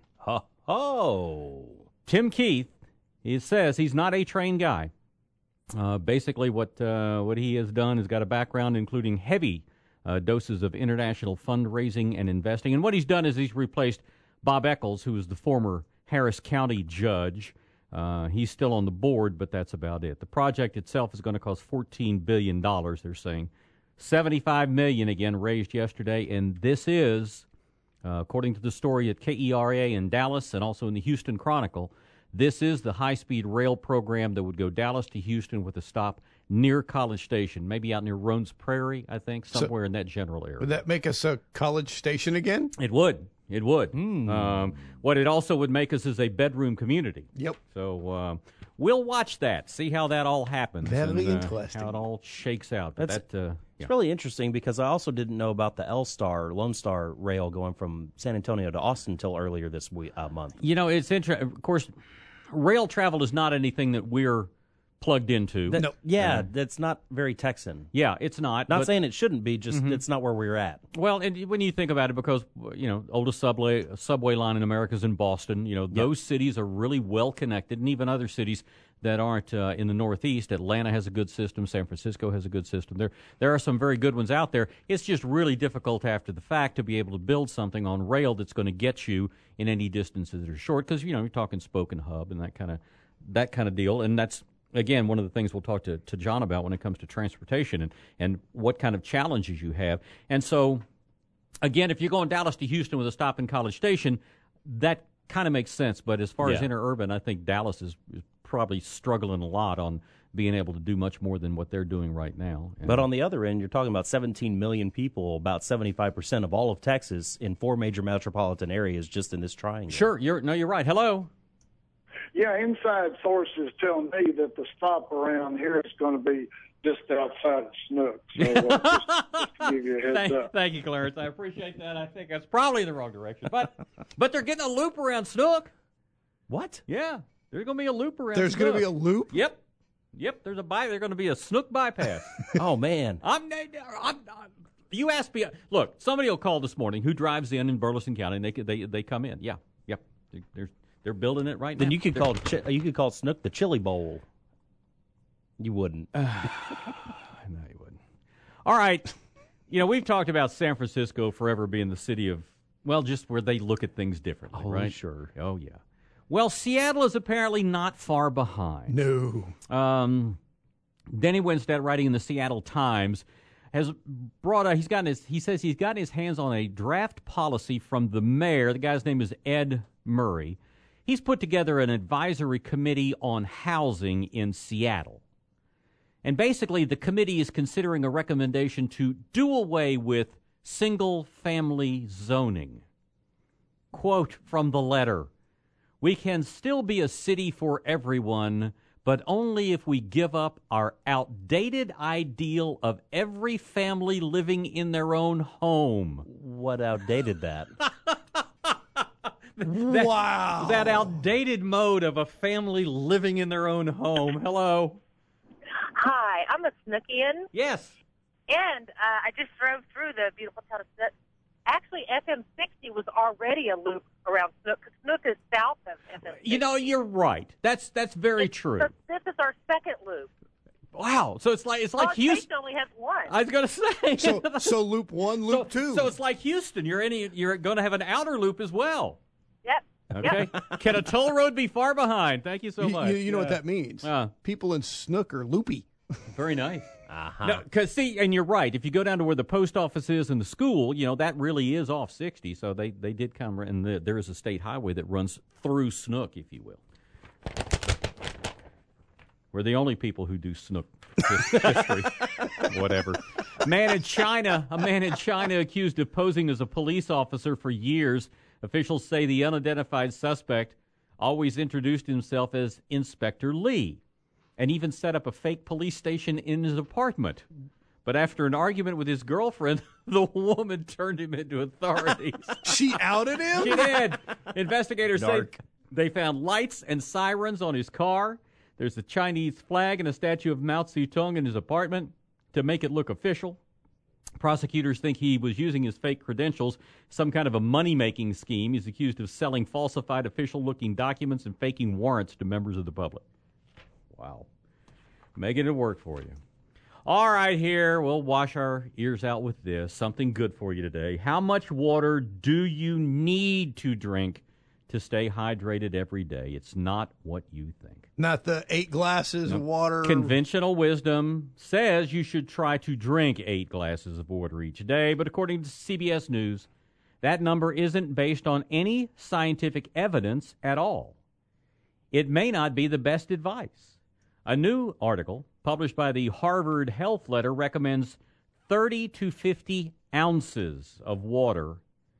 Oh. Tim Keith, he says he's not a train guy. Basically, what he has done is got a background including heavy doses of international fundraising and investing. And what he's done is he's replaced Bob Eccles, who was the former Harris County judge. He's still on the board, but that's about it. The project itself is going to cost $14 billion, they're saying. $75 million, again, raised yesterday. And this is, according to the story at KERA in Dallas and also in the Houston Chronicle, this is the high-speed rail program that would go Dallas to Houston with a stop near College Station, maybe out near Roans Prairie, I think, somewhere in that general area. Would that make us a College Station again? It would. It would. What it also would make us is a bedroom community. Yep. So we'll watch that, see how that all happens. That'll be and, interesting. How it all shakes out. But It's really interesting because I also didn't know about the Lone Star rail going from San Antonio to Austin until earlier this month. You know, it's interesting. Of course, rail travel is not anything that we're plugged into. That's not very Texan. Yeah, it's not. Not saying it shouldn't be, just it's not where we're at. Well, and when you think about it, because, oldest subway line in America is in Boston, those cities are really well connected, and even other cities that aren't in the Northeast. Atlanta has a good system. San Francisco has a good system. There are some very good ones out there. It's just really difficult after the fact to be able to build something on rail that's going to get you in any distances that are short, because, you're talking spoke and hub and that kind of deal, and that's, again, one of the things we'll talk to John about when it comes to transportation and what kind of challenges you have. And so, again, if you're going Dallas to Houston with a stop in College Station, that kind of makes sense. But as far as interurban, I think Dallas is probably struggling a lot on being able to do much more than what they're doing right now. But on the other end, you're talking about 17 million people, about 75% of all of Texas in 4 major metropolitan areas just in this triangle. Sure. You're right. Hello. Yeah, inside sources tell me that the stop around here is going to be just outside of Snook. So just to give you a heads up. Thank you, Clarence. I appreciate that. I think that's probably the wrong direction. But they're getting a loop around Snook. What? Yeah. There's going to be a loop around There's going to be a loop? Yep. There's going to be a Snook bypass. Oh, man. You ask me. Look, somebody will call this morning who drives in Burleson County, and they come in. Yeah, yep. They're building it right now. Then you could call Snook the Chili Bowl. You wouldn't. No, you wouldn't. All right. We've talked about San Francisco forever being the city of, well, just where they look at things differently, right? Sure. Oh, yeah. Well, Seattle is apparently not far behind. No. Denny Winstead, writing in the Seattle Times, has brought out, he says he's gotten his hands on a draft policy from the mayor. The guy's name is Ed Murray. He's put together an advisory committee on housing in Seattle. And basically, the committee is considering a recommendation to do away with single-family zoning. Quote from the letter, "We can still be a city for everyone, but only if we give up our outdated ideal of every family living in their own home." What outdated that? Wow. That outdated mode of a family living in their own home. Hello. Hi, I'm a Snookian. Yes. And I just drove through the beautiful town of Snook. Actually, FM 60 was already a loop around Snook, because Snook is south of FM 60. You're right. That's very true. This is our second loop. Wow. So it's like Houston. Houston only has one. I was going to say. So loop one, loop two. So it's like Houston. You're going to have an outer loop as well. Yep. Okay. Can a toll road be far behind? Thank you so much. You know what that means. People in Snook are loopy. Very nice. No, because and you're right. If you go down to where the post office is and the school, that really is off 60. So they did come, and there is a state highway that runs through Snook, if you will. We're the only people who do Snook history. Whatever. A man in China accused of posing as a police officer for years. Officials say the unidentified suspect always introduced himself as Inspector Lee, and even set up a fake police station in his apartment. But after an argument with his girlfriend, the woman turned him into authorities. She outed him? She did. Investigators say they found lights and sirens on his car. There's a Chinese flag and a statue of Mao Zedong in his apartment to make it look official. Prosecutors think he was using his fake credentials, some kind of a money-making scheme. He's accused of selling falsified official-looking documents and faking warrants to members of the public. Wow. Making it work for you. All right, here, we'll wash our ears out with this. Something good for you today. How much water do you need to drink to stay hydrated every day? It's not what you think. Not the 8 glasses of water. Conventional wisdom says you should try to drink 8 glasses of water each day, but according to CBS News, that number isn't based on any scientific evidence at all. It may not be the best advice. A new article published by the Harvard Health Letter recommends 30 to 50 ounces of water.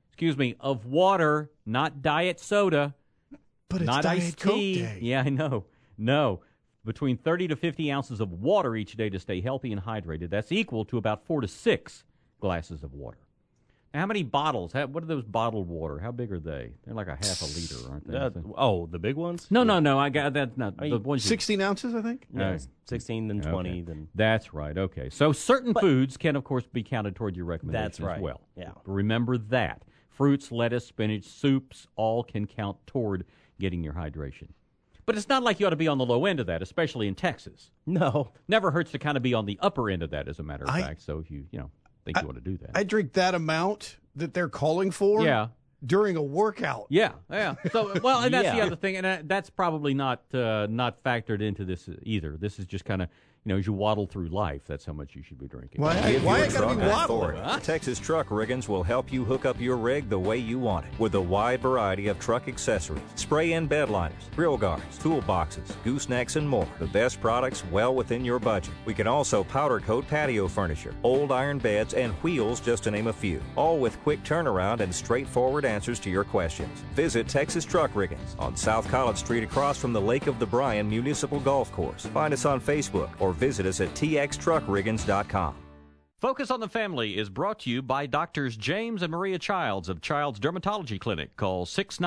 Of water, not diet soda, but it's not Diet iced Coke tea. day. Yeah, I know. No, between 30 to 50 ounces of water each day to stay healthy and hydrated. That's equal to about 4 to 6 glasses of water. Now, how many bottles? What are those bottled water? How big are they? They're like a half a liter, aren't they? The big ones? No. I got that. Not the ones. 16 ounces, I think. Yeah, 16, then 20, okay. then. That's right. Okay, so certain foods can, of course, be counted toward your recommendation That's right. as well. Yeah. Remember that. Fruits, lettuce, spinach, soups, all can count toward getting your hydration. But it's not like you ought to be on the low end of that, especially in Texas. No. Never hurts to kind of be on the upper end of that, as a matter of fact. So if you think you want to do that. I drink that amount that they're calling for during a workout. Yeah. So, well, and that's the other thing, and that's probably not factored into this either. This is just kind of, as you waddle through life, that's how much you should be drinking. Why I gotta be waddling? Texas Truck Riggins will help you hook up your rig the way you want it with a wide variety of truck accessories, spray-in bed liners, grill guards, toolboxes, goosenecks, and more. The best products well within your budget. We can also powder coat patio furniture, old iron beds, and wheels, just to name a few. All with quick turnaround and straightforward answers to your questions. Visit Texas Truck Riggins on South College Street across from the Lake of the Bryan Municipal Golf Course. Find us on Facebook or visit us at txtruckriggins.com. Focus on the Family is brought to you by Doctors James and Maria Childs of Child's Dermatology Clinic. Call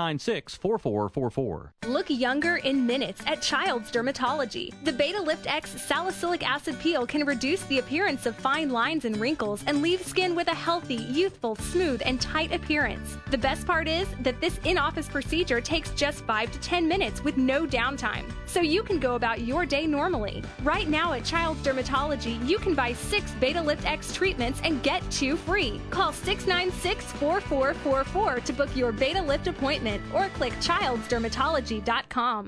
696-4444. Look younger in minutes at Child's Dermatology. The Beta Lift X salicylic acid peel can reduce the appearance of fine lines and wrinkles and leave skin with a healthy, youthful, smooth, and tight appearance. The best part is that this in-office procedure takes just 5 to 10 minutes with no downtime, so you can go about your day normally. Right now at Child's Dermatology, you can buy 6 Beta Lift X treatments and get 2 free. Call 696-4444 to book your Beta Lift appointment or click childsdermatology.com.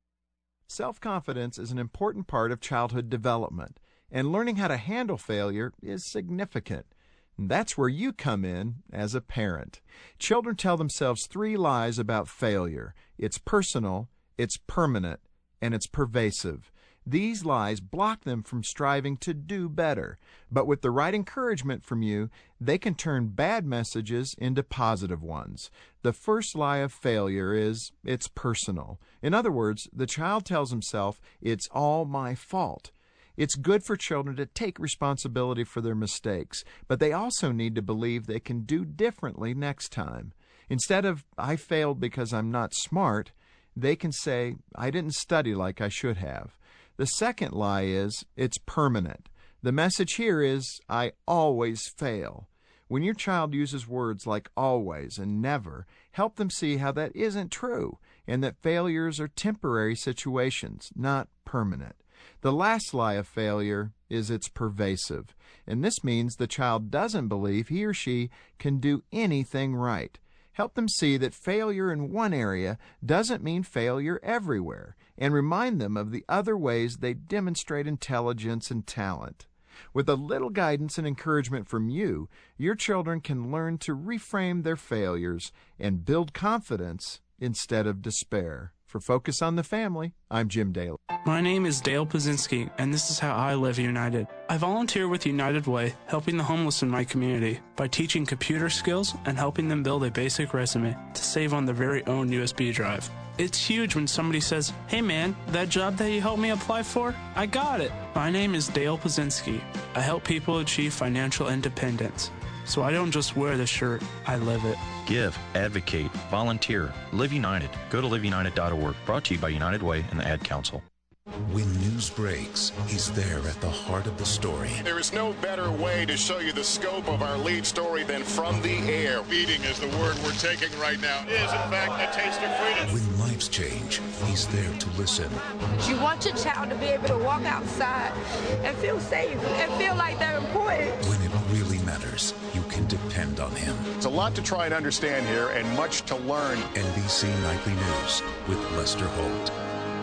Self-confidence is an important part of childhood development, and learning how to handle failure is significant. And that's where you come in as a parent. Children tell themselves 3 lies about failure. It's personal, it's permanent, and it's pervasive. These lies block them from striving to do better. But with the right encouragement from you, they can turn bad messages into positive ones. The first lie of failure is, it's personal. In other words, the child tells himself, it's all my fault. It's good for children to take responsibility for their mistakes, but they also need to believe they can do differently next time. Instead of, I failed because I'm not smart, they can say, I didn't study like I should have. The second lie is, it's permanent. The message here is, I always fail. When your child uses words like always and never, help them see how that isn't true, and that failures are temporary situations, not permanent. The last lie of failure is it's pervasive, and this means the child doesn't believe he or she can do anything right. Help them see that failure in one area doesn't mean failure everywhere, and remind them of the other ways they demonstrate intelligence and talent. With a little guidance and encouragement from you, your children can learn to reframe their failures and build confidence instead of despair. For Focus on the Family, I'm Jim Daly. My name is Dale Pazinski, and this is how I live United. I volunteer with United Way, helping the homeless in my community by teaching computer skills and helping them build a basic resume to save on their very own USB drive. It's huge when somebody says, hey man, that job that you helped me apply for, I got it. My name is Dale Pazinski. I help people achieve financial independence. So I don't just wear the shirt, I live it. Give, advocate, volunteer, Live United. Go to liveunited.org. Brought to you by United Way and the Ad Council. When news breaks, he's there at the heart of the story. There is no better way to show you the scope of our lead story than from the air. Feeding is the word we're taking right now. It is, in fact, a taste of freedom. When lives change, he's there to listen. You want your child to be able to walk outside and feel safe and feel like they're important. When it really matters, you can depend on him. It's a lot to try and understand here and much to learn. NBC Nightly News with Lester Holt.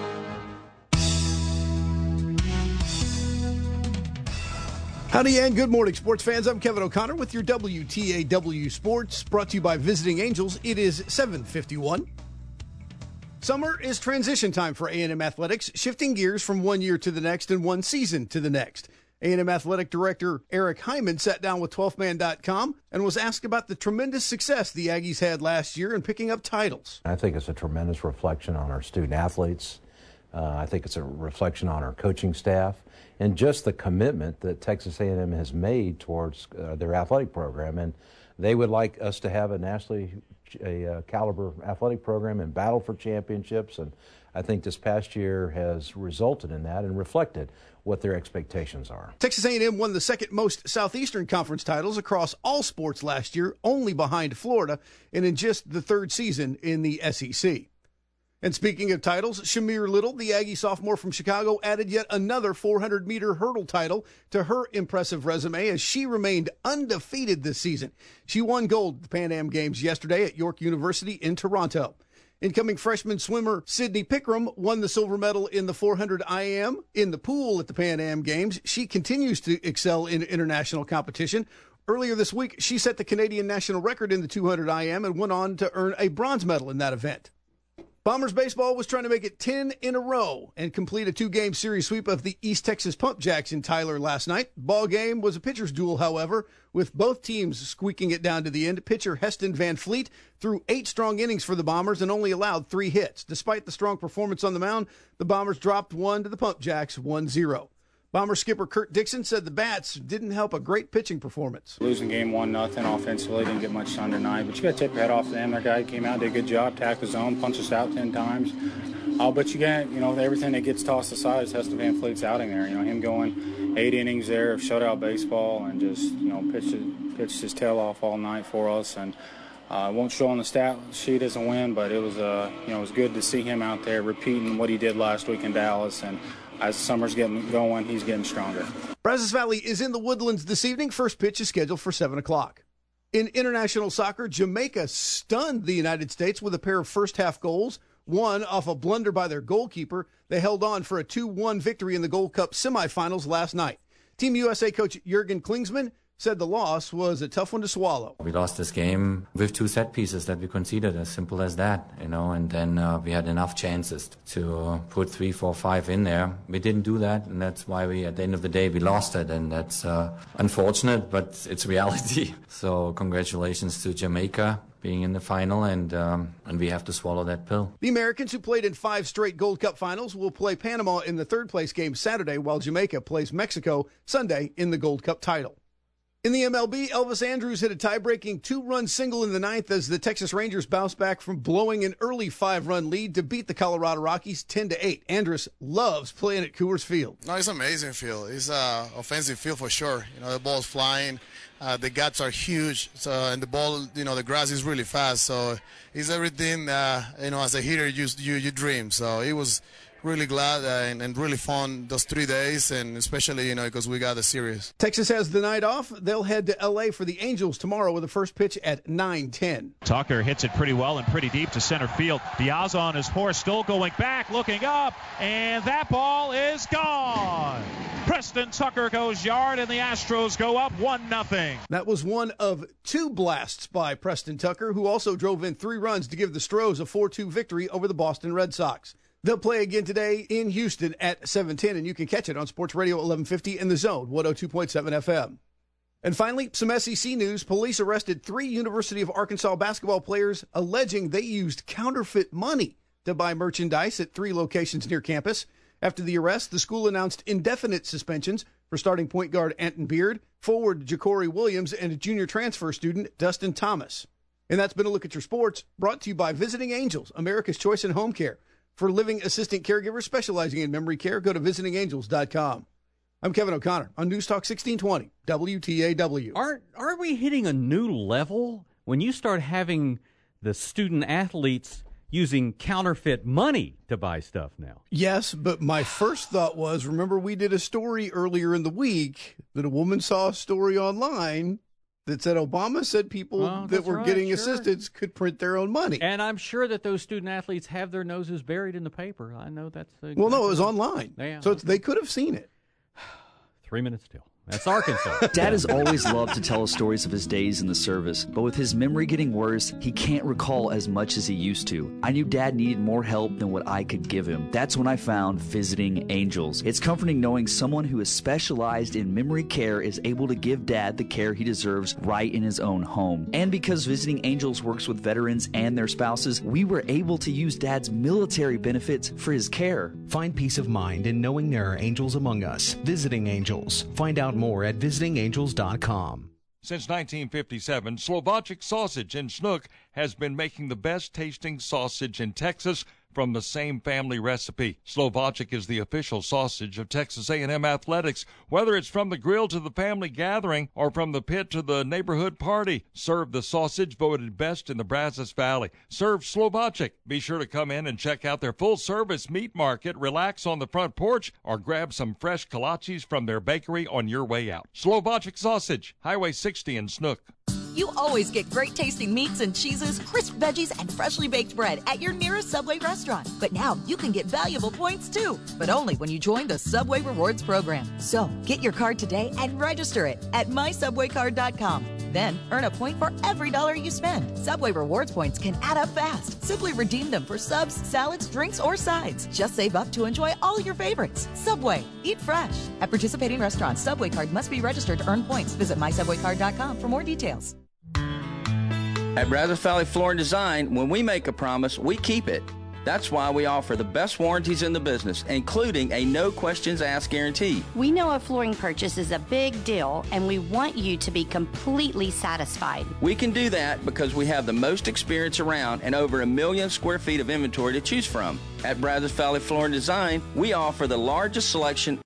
Howdy and good morning, sports fans. I'm Kevin O'Connor with your WTAW Sports, brought to you by Visiting Angels. It is 7:51. Summer is transition time for A&M Athletics, shifting gears from one year to the next and one season to the next. A&M Athletic Director Eric Hyman sat down with 12man.com and was asked about the tremendous success the Aggies had last year in picking up titles. I think it's a tremendous reflection on our student athletes. I think it's a reflection on our coaching staff and just the commitment that Texas A&M has made towards their athletic program. And they would like us to have a nationally caliber athletic program and battle for championships. And I think this past year has resulted in that and reflected what their expectations are. Texas A&M won the second most Southeastern Conference titles across all sports last year, only behind Florida, and in just the third season in the SEC. And speaking of titles, Shamir Little, the Aggie sophomore from Chicago, added yet another 400-meter hurdle title to her impressive resume as she remained undefeated this season. She won gold at the Pan Am Games yesterday at York University in Toronto. Incoming freshman swimmer Sydney Pickram won the silver medal in the 400 IM in the pool at the Pan Am Games. She continues to excel in international competition. Earlier this week, she set the Canadian national record in the 200 IM and went on to earn a bronze medal in that event. Bombers baseball was trying to make it 10 in a row and complete a 2-game series sweep of the East Texas Pump Jacks in Tyler last night. Ball game was a pitcher's duel, however, with both teams squeaking it down to the end. Pitcher Heston Van Fleet threw 8 strong innings for the Bombers and only allowed 3 hits. Despite the strong performance on the mound, the Bombers dropped 1 to the Pump Jacks 1-0. Bomber skipper Kurt Dixon said the Bats didn't help a great pitching performance. Losing game 1-0 offensively, didn't get much sun tonight, but you got to take your head off them. Their guy came out, did a good job, tacked the zone, punched us out 10 times. But you got, everything that gets tossed aside is Heston Van Fleet's outing there. Him going 8 innings there of shutout baseball and just, pitched his tail off all night for us. And it won't show on the stat sheet as a win, but it was, it was good to see him out there repeating what he did last week in Dallas. And as the summer's getting going, he's getting stronger. Brazos Valley is in the Woodlands this evening. First pitch is scheduled for 7 o'clock. In international soccer, Jamaica stunned the United States with a pair of first-half goals, one off a blunder by their goalkeeper. They held on for a 2-1 victory in the Gold Cup semifinals last night. Team USA coach Jurgen Klinsmann said the loss was a tough one to swallow. We lost this game with 2 set pieces that we conceded, as simple as that, and then we had enough chances to put 3, 4, 5 in there. We didn't do that, and that's why at the end of the day, we lost it, and that's unfortunate, but it's reality. So congratulations to Jamaica being in the final, and we have to swallow that pill. The Americans, who played in 5 straight Gold Cup finals, will play Panama in the third-place game Saturday, while Jamaica plays Mexico Sunday in the Gold Cup title. In the MLB, Elvis Andrus hit a tie-breaking 2-run single in the 9th as the Texas Rangers bounced back from blowing an early 5-run lead to beat the Colorado Rockies 10-8. Andrus loves playing at Coors Field. No, it's an amazing field. It's an offensive field for sure. The ball's flying. The gaps are huge, and the ball, the grass is really fast. So it's everything, as a hitter, you dream. So it was really glad and really fun those 3 days, and especially, because we got the series. Texas has the night off. They'll head to L.A. for the Angels tomorrow with the first pitch at 9:10. Tucker hits it pretty well and pretty deep to center field. Piazza on his horse, still going back, looking up, and that ball is gone. Preston Tucker goes yard, and the Astros go up 1-0. That was one of 2 blasts by Preston Tucker, who also drove in 3 runs to give the Stros a 4-2 victory over the Boston Red Sox. They'll play again today in Houston at 7:10, and you can catch it on Sports Radio 1150 in the Zone, 102.7 FM. And finally, some SEC news. Police arrested 3 University of Arkansas basketball players alleging they used counterfeit money to buy merchandise at 3 locations near campus. After the arrest, the school announced indefinite suspensions for starting point guard Anton Beard, forward Ja'Cory Williams, and a junior transfer student, Dustin Thomas. And that's been a look at your sports, brought to you by Visiting Angels, America's Choice in Home Care. For living assistant caregivers specializing in memory care, go to visitingangels.com. I'm Kevin O'Connor on News Talk 1620, WTAW. Aren't we hitting a new level when you start having the student athletes using counterfeit money to buy stuff now? Yes, but my first thought was, remember we did a story earlier in the week that a woman saw a story online that said Obama said people that were getting assistance could print their own money. And I'm sure that those student athletes have their noses buried in the paper. I know that's... Well, no, it was online. Yeah, so they could have seen it. 3 minutes still. That's Arkansas. Dad has always loved to tell us stories of his days in the service, but with his memory getting worse, he can't recall as much as he used to. I knew Dad needed more help than what I could give him. That's when I found Visiting Angels. It's comforting knowing someone who is specialized in memory care is able to give Dad the care he deserves right in his own home. And because Visiting Angels works with veterans and their spouses, we were able to use Dad's military benefits for his care. Find peace of mind in knowing there are angels among us. Visiting Angels. Find out more at visitingangels.com. Since 1957, Slovačić Sausage in Snook has been making the best tasting sausage in Texas from the same family recipe. Slovačić is the official sausage of Texas A&M Athletics. Whether it's from the grill to the family gathering or from the pit to the neighborhood party, serve the sausage voted best in the Brazos Valley. Serve Slovačić. Be sure to come in and check out their full-service meat market, relax on the front porch, or grab some fresh kolaches from their bakery on your way out. Slovačić Sausage, Highway 60 in Snook. You always get great-tasting meats and cheeses, crisp veggies, and freshly baked bread at your nearest Subway restaurant. But now you can get valuable points, too, but only when you join the Subway Rewards program. So get your card today and register it at mysubwaycard.com. Then earn a point for every dollar you spend. Subway Rewards points can add up fast. Simply redeem them for subs, salads, drinks, or sides. Just save up to enjoy all your favorites. Subway. Eat fresh. At participating restaurants, Subway card must be registered to earn points. Visit mysubwaycard.com for more details. At Brazos Valley Floor and Design, when we make a promise, we keep it. That's why we offer the best warranties in the business, including a no questions asked guarantee. We know a flooring purchase is a big deal, and we want you to be completely satisfied. We can do that because we have the most experience around and over 1 million square feet of inventory to choose from. At Brazos Valley Floor and Design, we offer the largest selection